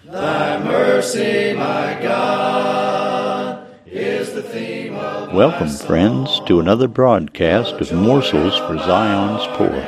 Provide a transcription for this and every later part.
Thy mercy, my God, is the theme of Welcome, friends, to another broadcast of Morsels for Zion's Poor.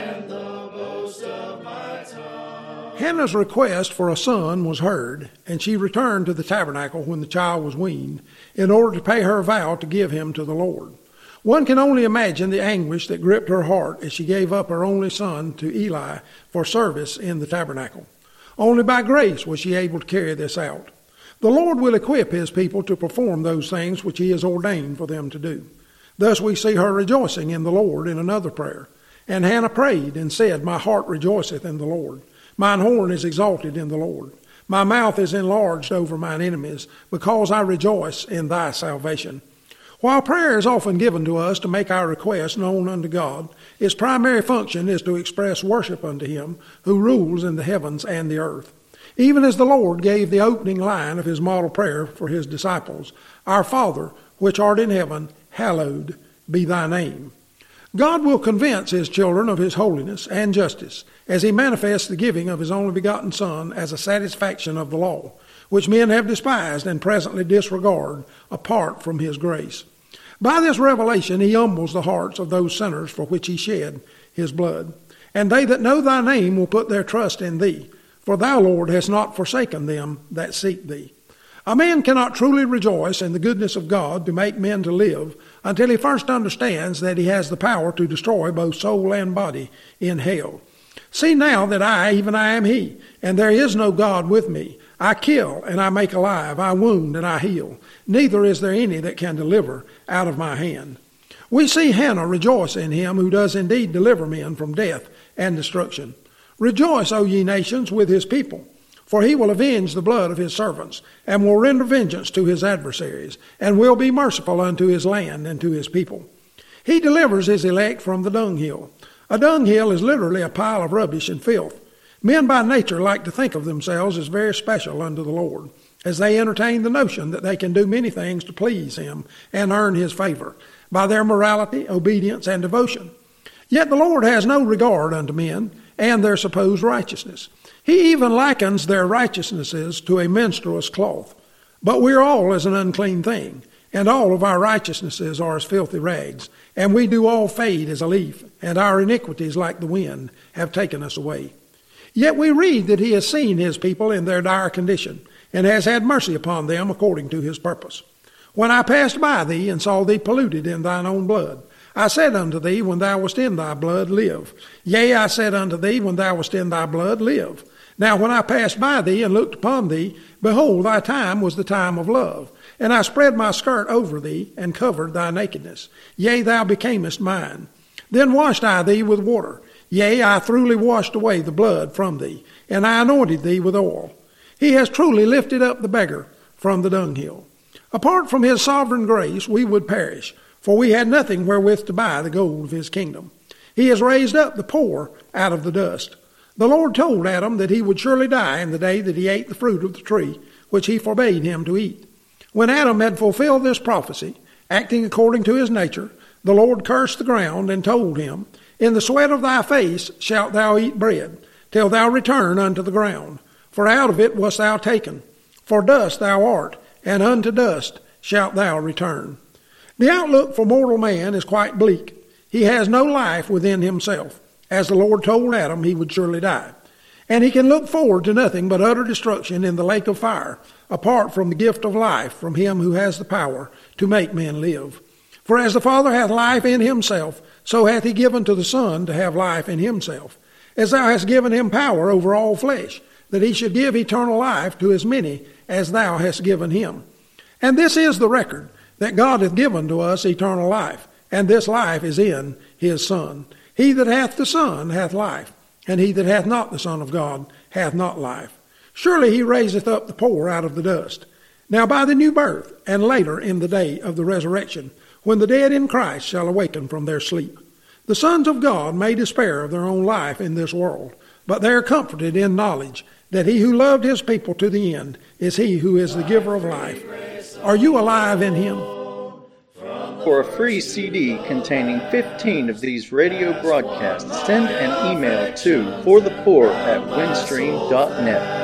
Hannah's request for a son was heard, and she returned to the tabernacle when the child was weaned, in order to pay her vow to give him to the Lord. One can only imagine the anguish that gripped her heart as she gave up her only son to Eli for service in the tabernacle. Only by grace was she able to carry this out. The Lord will equip his people to perform those things which he has ordained for them to do. Thus we see her rejoicing in the Lord in another prayer. And Hannah prayed and said, My heart rejoiceth in the Lord. Mine horn is exalted in the Lord. My mouth is enlarged over mine enemies, because I rejoice in thy salvation. While prayer is often given to us to make our requests known unto God, its primary function is to express worship unto him who rules in the heavens and the earth. Even as the Lord gave the opening line of his model prayer for his disciples, Our Father, which art in heaven, hallowed be thy name. God will convince his children of his holiness and justice as he manifests the giving of his only begotten Son as a satisfaction of the law, which men have despised and presently disregard apart from his grace. By this revelation he humbles the hearts of those sinners for which he shed his blood. And they that know thy name will put their trust in thee, for thou, Lord, hast not forsaken them that seek thee. A man cannot truly rejoice in the goodness of God to make men to live until he first understands that he has the power to destroy both soul and body in hell. See now that I, even I am he, and there is no God with me. I kill and I make alive, I wound and I heal. Neither is there any that can deliver out of my hand. We see Hannah rejoice in him who does indeed deliver men from death and destruction. Rejoice, O ye nations, with his people. For he will avenge the blood of his servants, and will render vengeance to his adversaries, and will be merciful unto his land and to his people. He delivers his elect from the dunghill. A dunghill is literally a pile of rubbish and filth. Men by nature like to think of themselves as very special unto the Lord, as they entertain the notion that they can do many things to please him and earn his favor, by their morality, obedience, and devotion. Yet the Lord has no regard unto men and their supposed righteousness. He even likens their righteousnesses to a menstruous cloth. But we are all as an unclean thing, and all of our righteousnesses are as filthy rags, and we do all fade as a leaf, and our iniquities like the wind have taken us away. Yet we read that he has seen his people in their dire condition, and has had mercy upon them according to his purpose. When I passed by thee and saw thee polluted in thine own blood, I said unto thee, when thou wast in thy blood, live. Yea, I said unto thee, when thou wast in thy blood, live. Now when I passed by thee and looked upon thee, behold, thy time was the time of love. And I spread my skirt over thee, and covered thy nakedness. Yea, thou becamest mine. Then washed I thee with water. Yea, I thoroughly washed away the blood from thee, and I anointed thee with oil. He has truly lifted up the beggar from the dunghill. Apart from his sovereign grace, we would perish, for we had nothing wherewith to buy the gold of his kingdom. He has raised up the poor out of the dust. The Lord told Adam that he would surely die in the day that he ate the fruit of the tree, which he forbade him to eat. When Adam had fulfilled this prophecy, acting according to his nature, the Lord cursed the ground and told him, In the sweat of thy face shalt thou eat bread, till thou return unto the ground. For out of it wast thou taken. For dust thou art, and unto dust shalt thou return. The outlook for mortal man is quite bleak. He has no life within himself. As the Lord told Adam, he would surely die. And he can look forward to nothing but utter destruction in the lake of fire, apart from the gift of life from him who has the power to make men live. For as the Father hath life in himself, so hath he given to the Son to have life in himself. As thou hast given him power over all flesh, that he should give eternal life to as many as thou hast given him. And this is the record, that God hath given to us eternal life, and this life is in his Son. He that hath the Son hath life, and he that hath not the Son of God hath not life. Surely he raiseth up the poor out of the dust. Now by the new birth, and later in the day of the resurrection, when the dead in Christ shall awaken from their sleep, the sons of God may despair of their own life in this world, but they are comforted in knowledge that he who loved his people to the end is he who is the giver of life. Are you alive in him? For a free CD containing 15 of these radio broadcasts, send an email to forthepoor@windstream.net.